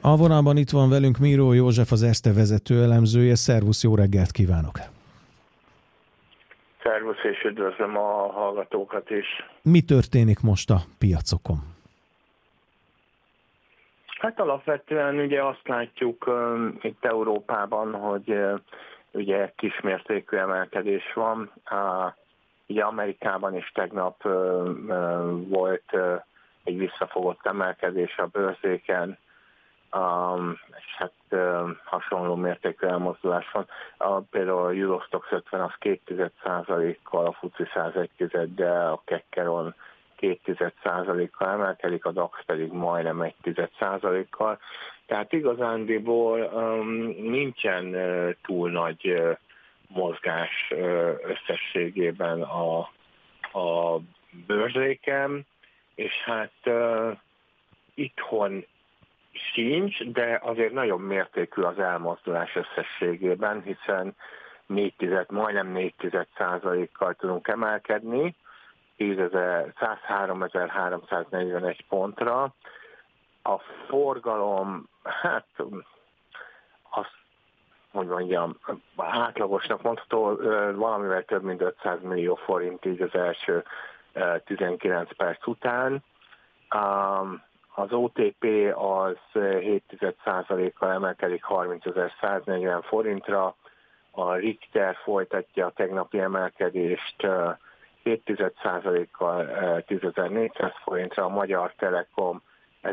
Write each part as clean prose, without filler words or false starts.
A vonalban itt van velünk Miró József, az Erste vezető elemzője. Szervusz, jó reggelt kívánok! Szervusz, és üdvözlöm a hallgatókat is. Mi történik most a piacokon? Hát alapvetően ugye azt látjuk itt Európában, hogy ugye kismértékű emelkedés van. Ugye Amerikában is tegnap volt egy visszafogott emelkedés a bőrzéken, és hát hasonló mértékű elmozdulás van. Például a Eurostoxx 50 az 2,1%-kal, a FTSE 1,1%-del, a Kekkeron 2,1%-kal emelkedik, a DAX pedig majdnem 1,1%-kal. Tehát igazándiból nincsen túl nagy mozgás összességében a bőrzéken, és hát itthon sincs, de azért nagyon mértékű az elmozdulás összességében, hiszen majdnem 4,1%-kal tudunk emelkedni, 103.341 pontra. A forgalom, hát azt, hogy mondjam, átlagosnak mondható, valamivel több mint 500 millió forint így az első 19 perc után. Az OTP az 7,1%-kal emelkedik 30.140 forintra, a Richter folytatja a tegnapi emelkedést 7,1%-kal 10.400 forintra, a Magyar Telekom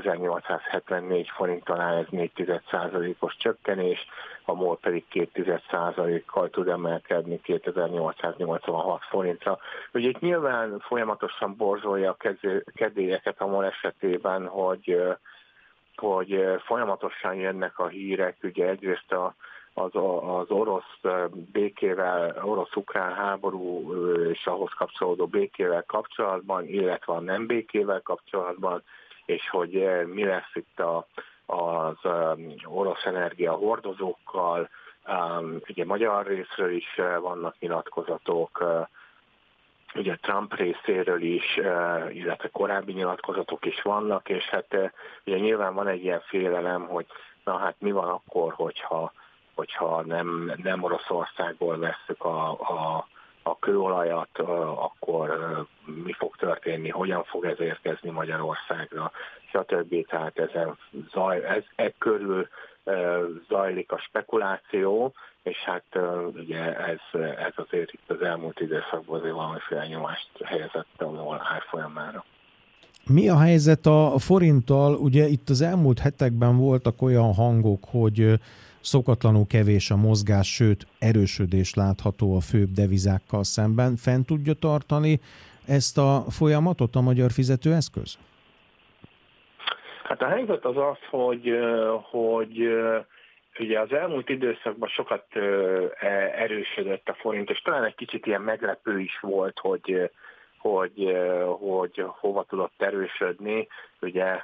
1874 forinton áll, ez 4,1%-os csökkenés, a MOL pedig 2,1%-kal tud emelkedni 2886 forintra. Ugye itt nyilván folyamatosan borzolja a kedélyeket a MOL esetében, hogy folyamatosan jönnek a hírek, ugye egyrészt az orosz békével, orosz-ukrán háború és ahhoz kapcsolódó békével kapcsolatban, illetve a nem békével kapcsolatban, és hogy mi lesz itt az orosz energia hordozókkal. Ugye magyar részről is vannak nyilatkozatok, ugye Trump részéről is, illetve korábbi nyilatkozatok is vannak, és hát ugye nyilván van egy ilyen félelem, hogy na hát mi van akkor, hogyha nem Oroszországból vesszük a kőolajat, akkor mi fog történni, hogyan fog ez érkezni Magyarországra, stb. Tehát ez körül zajlik a spekuláció, és hát ugye ez azért itt az elmúlt időszakban azért valamiféle nyomást helyezett a MOL árfolyamára. Mi a helyzet a forinttal? Ugye itt az elmúlt hetekben voltak olyan hangok, hogy szokatlanul kevés a mozgás, sőt erősödés látható a főbb devizákkal szemben. Fenn tudja tartani ezt a folyamatot a magyar fizetőeszköz? Hát a helyzet az az, hogy ugye az elmúlt időszakban sokat erősödött a forint, és talán egy kicsit ilyen meglepő is volt, hogy hova tudott erősödni. Ugye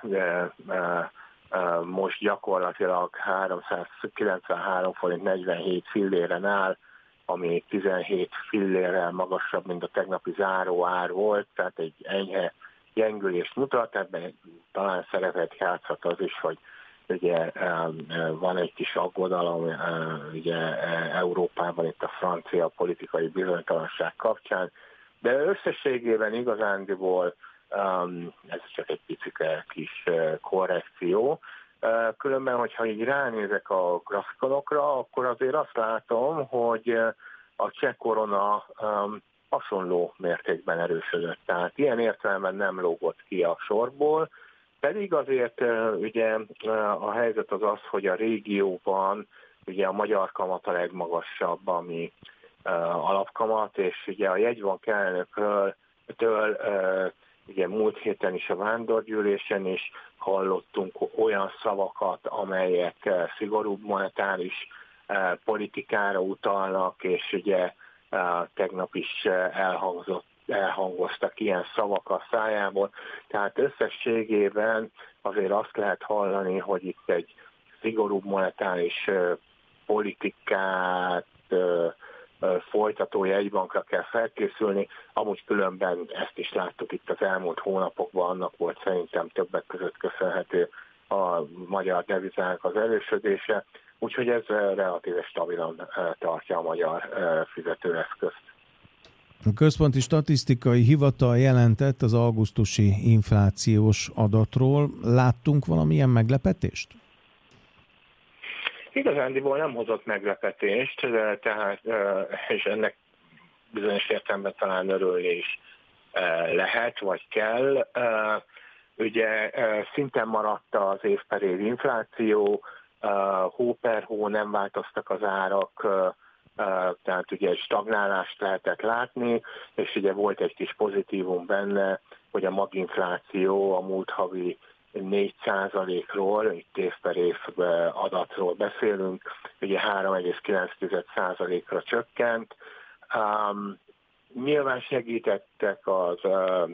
most gyakorlatilag 393 forint 47 filléren áll, ami 17 fillérrel magasabb, mint a tegnapi záróár volt, tehát egy enyhe gyengülést mutat. Ebben talán szerepet játszhat az is, hogy ugye van egy kis aggodalom ugye Európában itt a francia politikai bizonytalanság kapcsán, de összességében igazándiból ez csak egy picike kis korrekció. Különben, hogyha így ránézek a grafikonokra, akkor azért azt látom, hogy a cseh korona hasonló mértékben erősödött. Tehát ilyen értelemben nem lógott ki a sorból, pedig azért ugye a helyzet az az, hogy a régióban ugye a magyar kamat a legmagasabb, ami alapkamat, és ugye a jegybank elnöktől ugye múlt héten is a vándorgyűlésen is hallottunk olyan szavakat, amelyek szigorúbb monetáris politikára utalnak, és ugye tegnap is elhangoztak ilyen szavak a szájából. Tehát összességében azért azt lehet hallani, hogy itt egy szigorúbb monetáris politikát folytató jegybankra kell felkészülni, amúgy különben ezt is láttuk itt az elmúlt hónapokban, annak volt szerintem többek között köszönhető a magyar devizának az erősödése, úgyhogy ez relatíve stabilan tartja a magyar fizetőeszközt. A Központi Statisztikai Hivatal jelentett az augusztusi inflációs adatról. Láttunk valamilyen meglepetést? Igazándiból nem hozott meglepetést, tehát, és ennek bizonyos értelemben talán örülni is lehet, vagy kell. Ugye szinten maradt az év per év infláció, hó per hó nem változtak az árak, tehát ugye stagnálást lehetett látni, és ugye volt egy kis pozitívum benne, hogy a maginfláció a múlt havi 4%-ról, itt év per év adatról beszélünk, ugye 3,9%-ra csökkent. Nyilván segítettek az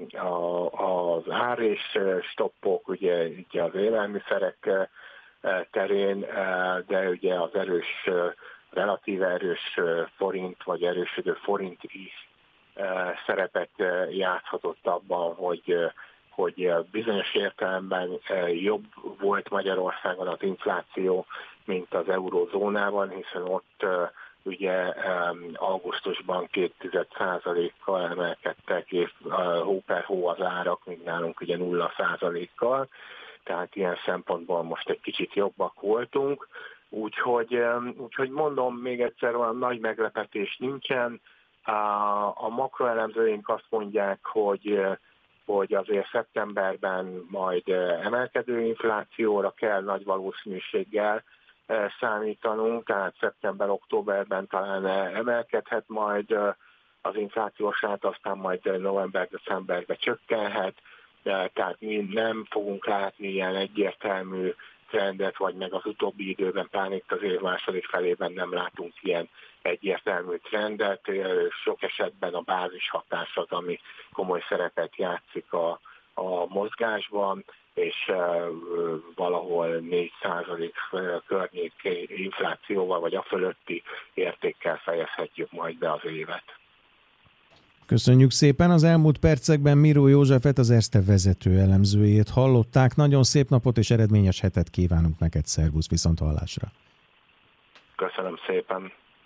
ár és stoppok, ugye az élelmiszerek terén, de ugye az relatíve erős forint, vagy erősödő forint is szerepet játszhatott abban, hogy bizonyos értelemben jobb volt Magyarországon az infláció, mint az eurózónában, hiszen ott ugye augusztusban 2,1%-kal emelkedtek hó per hó az árak, míg nálunk ugye 0%-kal, tehát ilyen szempontból most egy kicsit jobbak voltunk, úgyhogy mondom még egyszer, olyan nagy meglepetés nincsen. A makroelemzőink azt mondják, hogy azért szeptemberben majd emelkedő inflációra kell nagy valószínűséggel számítanunk, tehát szeptember-októberben talán emelkedhet majd az inflációs rát, aztán majd november-decemberben csökkenhet, tehát mi nem fogunk látni ilyen egyértelmű trendet, vagy meg az utóbbi időben, pláne itt az év második felében nem látunk ilyen egyértelmű trendet. Sok esetben a bázis hatás az, ami komoly szerepet játszik a mozgásban, és valahol 4% környéki inflációval, vagy a fölötti értékkel fejezhetjük majd be az évet. Köszönjük szépen! Az elmúlt percekben Miró Józsefet, az Erste vezető elemzőjét hallották. Nagyon szép napot és eredményes hetet kívánunk neked, szervusz, viszonthallásra! Köszönöm szépen!